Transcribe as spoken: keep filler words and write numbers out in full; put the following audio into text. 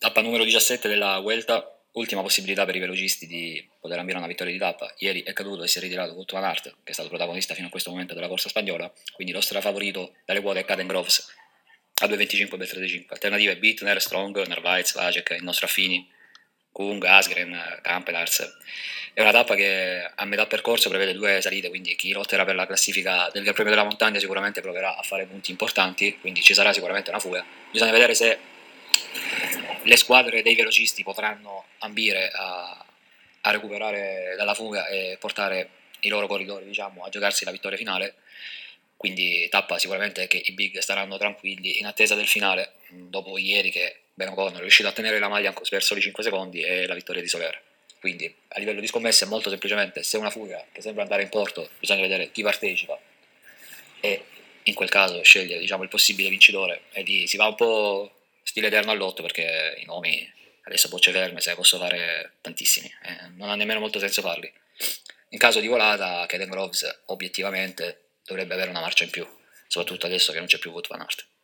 Tappa numero diciassette della Vuelta, ultima possibilità per i velocisti di poter ambire una vittoria di tappa. Ieri è caduto e si è ritirato Wout van Aert, che è stato protagonista fino a questo momento della corsa spagnola, quindi lo strafavorito dalle quote è Caden Groves a due virgola venticinque per trentacinque. Alternative Bittner, Strong, Narvaez, Vacek, il nostro Affini, Kung, Asgren, Campenars. È una tappa che a metà percorso prevede due salite, quindi chi lotterà per la classifica del Gran Premio della Montagna sicuramente proverà a fare punti importanti, quindi ci sarà sicuramente una fuga. Bisogna vedere se le squadre dei velocisti potranno ambire a, a recuperare dalla fuga e portare i loro corridori, diciamo, a giocarsi la vittoria finale. Quindi tappa sicuramente che i big staranno tranquilli in attesa del finale, dopo ieri che Ben O'Connor è riuscito a tenere la maglia per soli cinque secondi e la vittoria di Soler. Quindi a livello di scommesse molto semplicemente, se una fuga che sembra andare in porto, bisogna vedere chi partecipa e in quel caso scegliere, diciamo, il possibile vincitore, e lì si va un po' stile eterno all'otto, perché i nomi adesso bocce ferme se ne posso fare tantissimi, eh, non ha nemmeno molto senso farli. In caso di volata Caden Groves obiettivamente dovrebbe avere una marcia in più, soprattutto adesso che non c'è più Wout van Aert.